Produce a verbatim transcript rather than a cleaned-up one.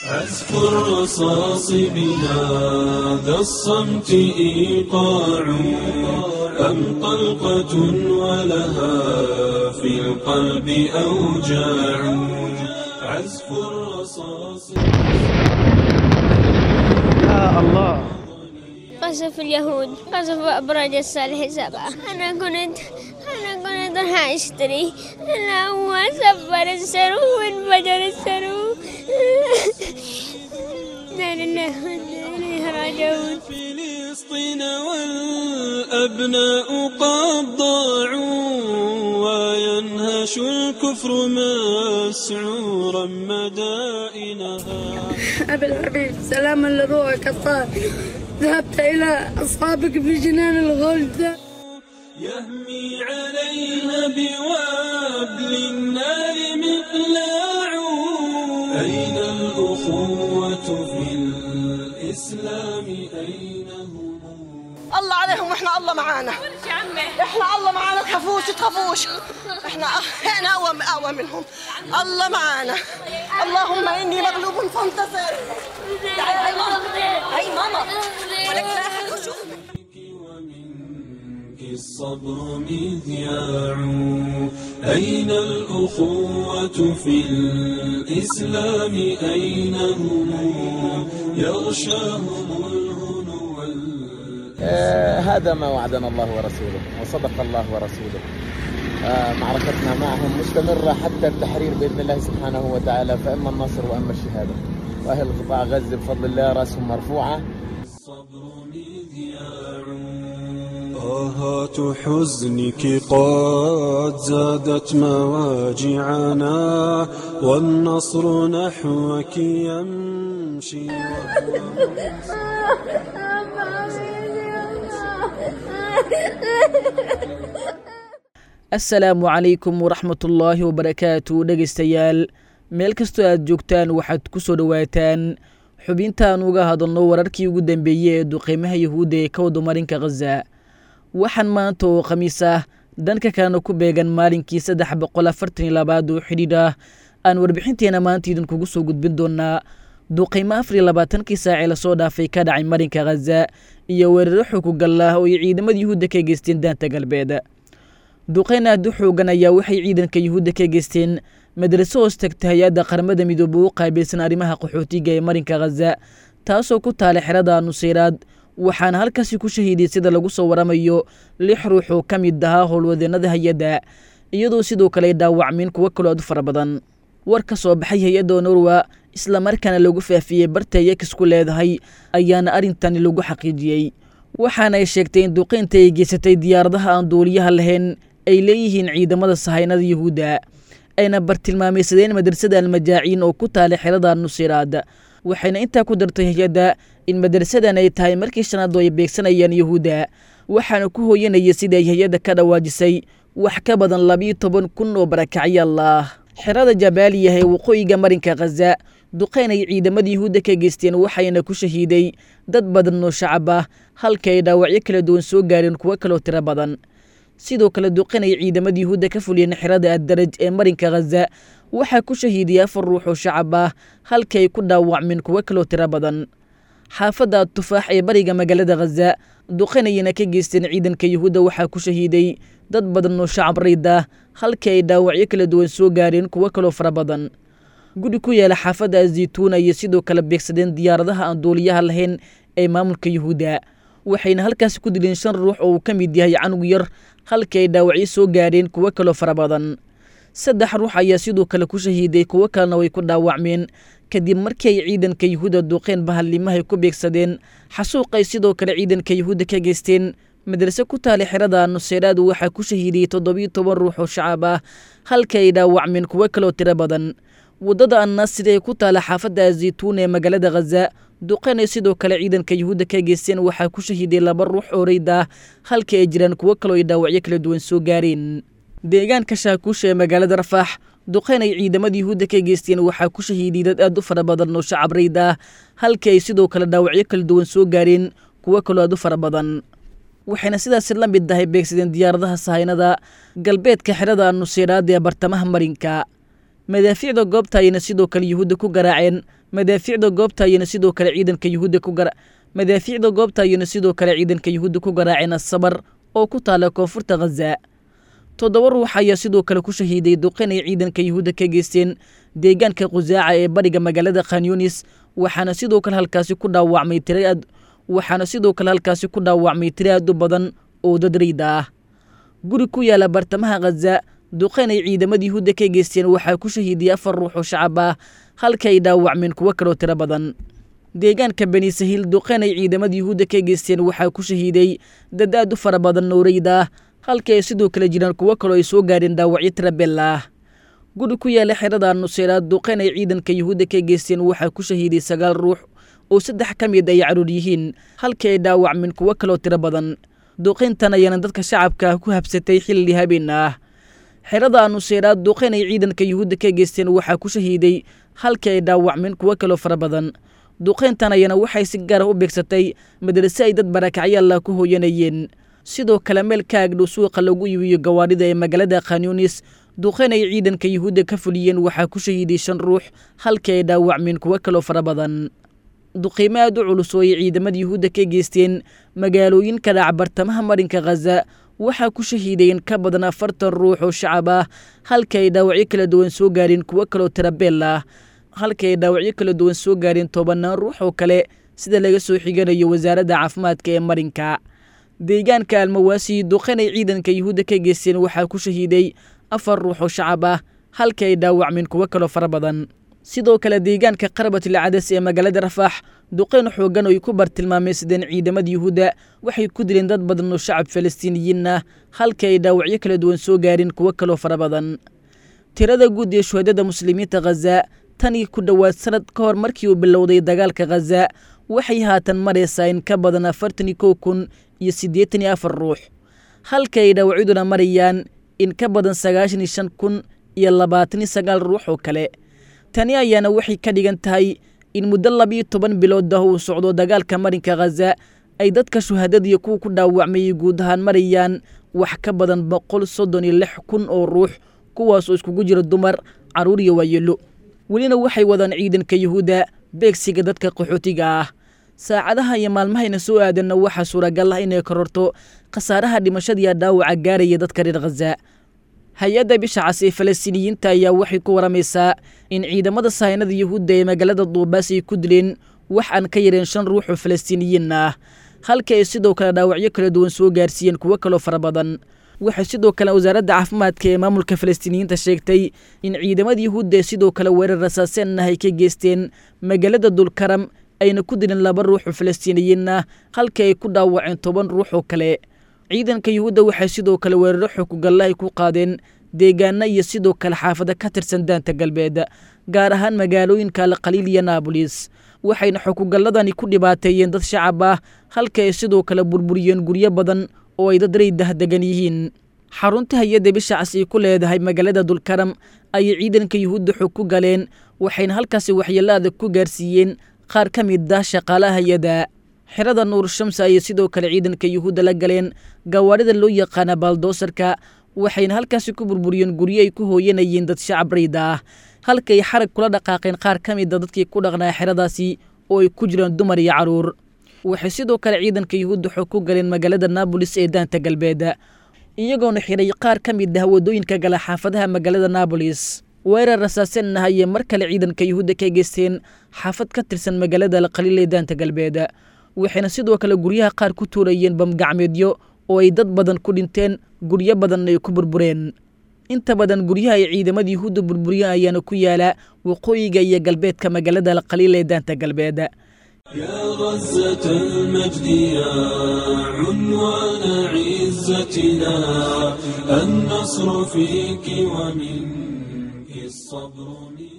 عزف الرصاص بهذا الصمت إيقاع أم طلقة ولها في القلب أوجاع عزف الرصاص. يا الله. قصف اليهود قصف أبراج الصالح سبعة. أنا كنت أنا كنت راح أشتري، أنا هو سفر السرو وانفجر السرو. لا لله وإنا إليه راجعون. فلسطين والأبناء قد ضاعوا وينهش الكفر مسعورا مدائنها. أبي الحبيب سلاما لروحك الطاهر، ذهبت إلى أصحابك في جنان الغلد. يهمي عليها بوابل النار مقلاع. أين الأخوة في الإسلام أين هم؟ الله عليهم وإحنا الله معانا. إحنا الله معانا، تخافوش تخافوش. إحنا إحنا أقوى أقوى منهم. الله معانا. اللهم إني مغلوب فانتصر. هاي ماما هاي ماما ولك لا أحد يشوفك. الصبر مذياع. أين الأخوة في الإسلام أين هم؟ يغشاهم الهنو وال... آه هذا ما وعدنا الله ورسوله وصدق الله ورسوله. آه معركتنا معهم مستمرة حتى التحرير بإذن الله سبحانه وتعالى، فإما النصر وإما الشهادة. وأهل قطاع غزة بفضل الله رأسهم مرفوعة. الصبر مذياع. آهات حزنك قد زادت مواجعنا والنصر نحوك يمشي. asalaamu calaykum waraxmatullaahi wabarakaatu. dhegaystayaal meel kastoo aad joogtaan waxaad ku soo dhowaataan xubintaan uga hadalno wararkii ugu dambeeyey ee duqeymaha yahuudda ee ka wada marinka khaza. waxaan maanta oo khamiis ah dhanka kalena ku beegan maalinkii saddex boqol afartan iyo labaad oo xidhiidh ah aan warbixinteena maanta idinkugu soo gudbin doonaa duqeymo afar iyo labaatankii saacee lasoo dhaafay ka dhacay marinka khaza iyo weeraro xukugal ah oo ay ciidamada yuhuudda ka geysteen daanta galbeed. duqeyn aad u xoogan ayaa waxay ciidanka yuhuudda ka geysteen madraso hoos tagta hay-adda qaramada midoobe u qaabilsan arrimaha qaxootiga ee marinka khaza, taasoo ku taala xerada nuseyraad. waxaana halkaasi ku shahiiday sida lagu soo waramayo lix ruux oo ka mid ahaa howlwadeennada hay-adda, iyadoo sidoo kale ay dhaawacmeen kuwo kaloo aad u fara badan. war ka soo baxay hay-adda norwa islamarkaana lagu faafiyey barta yakis ku leedahay ayaana arrintani lagu xaqiijiyey. waxaana ay sheegtay in duqeynta ay geysatay diyaaradaha aan duuliyaha lahayn ay leeyihiin ciidamada sahaynada yuhuudda, ayna bartilmaamaysadeen madrasada almajaaciin oo ku taala xerada nuseyraad. waxayna intaa ku dartay hay-adda in madrasadan ay tahay markii shanaad oo ay beegsanayaan yuhuudda, waxaana ku hooyanaya sida ay hay-adda ka dhawaajisay wax ka badan labiyo toban kun oo barakacyaal ah. xerada jabaaliya ee waqooyiga marinka khaza duqeyn ay ciidamada yuhuudda ka geysteen waxayna ku shahiiday dad badan oo shacab ah, halka ay dhaawacyo kala duwan soo gaareen kuwo kaloo tiro badan. sidoo kale duqeyn ay ciidamada yuhuudda ka fuliyeen xerada addaraj ee marinka khaza waxaa ku shahiiday afar ruux oo shacab ah, halka ay ku dhaawacmeen kuwo kaloo tiro badan. xaafadda tufaax ee bariga magaalada khaza duqeyn ayayna ka geysteen ciidanka yuhuudda waxaa ku shahiiday dad badan oo shacab rayd ah, halka ay dhaawacyo kala duwan soo gaareen kuwo kaloo fara badan. guri ku yaala xaafadda azaytuuna iyo sidoo kale beegsadeen diyaaradaha aan duuliyaha lahayn ee maamulka yuhuudda, waxayna halkaasi ku dileen shan ruux oo uu ka mid yahay canug yar, halka ay dhaawacyo soo gaareen kuwo kaloo fara badan. saddex ruux ayaa sidoo kale ku shahiiday, kuwo kalena way ku dhaawacmeen kadib markii ay ciidanka yuhuudda duqeyn bahallimahay ku beegsadeen xasuuqay sidoo kale ciidanka yuhuudda ka geysteen madrase ku taala xerada nuseyraad. waxaa ku shahiidiyey toddobiyo toban ruux oo shacab ah, halka ay dhaawacmeen kuwo kaloo tiro badan. waddada annaasir ee ku taala xaafadda azaytuun ee magaalada khaza duqeyn ay sidoo kale ciidanka yuhuudda ka geysteen waxaa ku shahiiday laba ruux oo rayd ah, halka ay jiraan kuwo kaloo ay dhaawacyo kala duwan soo gaareen. deegaanka shaakuusha ee magaalada rafaax duqeyn ay ciidamada yuhuudda ka geysteen waxaa ku shahiiday dad aad u fara badan oo shacab rayd ah, halka ay sidoo kale dhaawacyo kala duwan soo gaareen kuwo kaloo aad u fara badan. waxayna sidaasi la mid tahay beegsadeen diyaaradaha sahaynada galbeedka xerada nuseyraad ee bartamaha marinka. madaafiicda goobta ayayna sidoo kale yuhuudda ku garaaceen madaafiicda goobta ayayna sidoo kale ciidanka yuhuudda ku gara madaafiicda goobta ayayna sidoo kale ciidanka yuhuudda ku garaaceen asabar oo ku taala koonfurta ghaza toddoba ruux ayaa sidoo kale ku shahiiday duqeyn ay ciidanka yuhuudda ka geysteen deegaanka qusaaca ee bariga magaalada khan yunis waxaana sidoo kale halkaasi ku dhaawacmay tiro aad waxaana sidoo kale halkaasi ku dhaawacmay tiro aad u badan oo dad rayda ah guri ku yaala bartamaha ghaza duqeyn ay ciidamada yuhuudda ka geysteen waxaa ku shahiidiyay afar ruux oo shacab ah halka ay dhaawacmeen kuwo kaloo tiro badan deegaanka bani sahiil duqeyn ay ciidamada yuhuudda ka geysteen waxaa ku shahiiday dad aad u fara badan oo rayda ah halka ay sidoo kale jiraan kuwo kaloo ay soo gaadheen dhaawacyo tiro beel ah guri ku yaala xerada nuseyraad duqeyn ay ciidanka yuhuudda ka geysteen waxaa ku shahiiday sagaal ruux oo saddex ka mid ay caruur yihiin halka ay dhaawacmeen kuwo kaloo tiro badan duqeyntan ayaana dadka shacabka ku habsatay xilli habeen ah xerada nuseyraad duqeyn ay ciidanka yuhuudda ka geysteen waxaa ku shahiiday halka ay dhaawacmeen kuwo kaloo fara badan duqeyntan ayaana waxay si gaara u beegsatay madrase ay dad barakacyaalla ku hooyanayeen sidoo kale meel ka agdhow suuqa lagu iibiyo gawaarida ee magaalada khan yunis duqeyn ay ciidanka yuhuudda ka fuliyeen waxaa ku shahiiday shan ruux halka ay dhaawacmeen kuwo kaloo fara badan duqiimo aad u culus oo ay ciidamada yuhuudda ka geysteen magaalooyinka dhac bartamaha marinka ghaza waxaa ku shahiideen ka badan afartan ruux oo shacab ah halka ay dhaawacyo kala duwan soo gaareen kuwo kaloo tirabeel ah halka ay dhaawacyo kala duwan soo gaareen tobanaan ruux oo kale sida laga soo xiganayo wasaaradda caafimaadka ee marinka deegaanka almawaasi duqeyn ay ciidanka yuhuudda ka geysteen waxaa ku shahiiday afar ruux oo shacab ah halka ay dhaawacmeen kuwo kaloo fara badan sidoo kale deegaanka qarabatil cadas ee magaalada rafax duqeyn xoogan oo ay ku bartilmaamaysadeen ciidamada yuhuudda waxay ku dileen dad badan oo shacab falastiiniyiin ah halka ay dhaawacyo kala duwan soo gaareen kuwo kaloo fara badan tirada guud ee shuhadada muslimiinta ghaza tanii ku dhowaad sanad ka hor markii uu bilowday dagaalka ghaza waxay haatan maraysaa in ka badan afartan iyo kow kun iyo siddeetan iyo afar ruux halka ay dhaawacyaduna marayaan in ka badan sagaashan iyo shan kun iyo labaatan iyo sagaal ruux oo kale tani ayaana waxay ka dhigan tahay in muddo labiyo toban bilood ah uu socdo dagaalka marinka ghaza ay dadka shuhadada iyo kuwa ku dhaawacmayay guud ahaan marayaan wax ka badan boqol soddon iyo lix kun oo ruux kuwaas oo iskugu jira dumar carruur iyo waayeelo welina waxay wadaan ciidanka yuhuudda beegsiga dadka qaxootiga ah saacadaha iyo maalmahayna soo aadanna waxaa suuragal ah inay kororto khasaaraha dhimashadiiya dhaawaca gaaraya dadka reer ghaza hay-adda bisha cas ee falastiiniyiinta ayaa waxay ku waramaysaa in ciidamada sahaynada yuhuudda ee magaalada duubaas ay ku dileen wax aan ka yareen shan ruux oo falastiiniyiin ah halka ay sidoo kale dhaawacyo kala duwan soo gaarsiiyeen kuwo kaloo fara badan waxay sidoo kale wasaaradda caafimaadka ee maamulka falastiiniyiinta sheegtay in ciidamada yuhuudda ee sidoo kale weerar rasaaseen ah ay ka geysteen magaalada dulkaram ayna ku dileen laba ruux oo falastiiniyiin ah halka ay ku dhaawaceen toban ruux oo kale ciidanka yuhuudda waxay sidoo kale weeraro xukugalla ay ku qaadeen deegaana iyo sidoo kale xaafada ka tirsan daanta galbeed gaar ahaan magaalooyinka alqaliil iyo naabolis waxayna xukugalladani ku dhibaateeyeen dad shacab ah halka ay sidoo kale burburiyeen guryo badan oo ay dad raydah degan yihiin xarunta hay-adda bisha cas ay ku leedahay magaalada dulkaram ayay ciidanka yuhuudda xog ku galeen waxayna halkaasi waxyeello adag ku gaarsiiyeen qaar ka mid ah shaqaalaha hay-adda xerada nuur shamsa ayay sidoo kale ciidanka yuhuudda la galeen gawaarida loo yaqaana baaldoosarka waxayna halkaasi ku burburiyeen guryo ay ku hooyanayeen dad shacab rayda ah halkaay xarag kula dhaqaaqeen qaar ka mida dadkii ku dhaqnaa xeradaasi oo ay ku jiraan dumar iyo carruur waxay sidoo kale ciidanka yuhuudda xog ku galeen magaalada naabolis ee daanta galbeed iyagoona xiray qaar ka mid ah waddooyinka gala xaafadaha magaalada naabolis weerar rasaaseen ah ayay mar kale ciidanka yuhuudda ka geysteen xaafad ka tirsan magaalada alqaliil ee daanta galbeed waxayna sidoo kale guryaha qaar ku tuurayeen bamgacmeedyo oo ay dad badan ku dhinteen guryo badanna ay ku burbureen inta badan guryaha ay ciidamada yuhuudda burburiyeen ayaana ku yaala waqooyiga iyo galbeedka magaalada alqaliil ee daanta galbeed يا غزة المجد يا عنوان عزتنا النصر فيك ومنك الصبر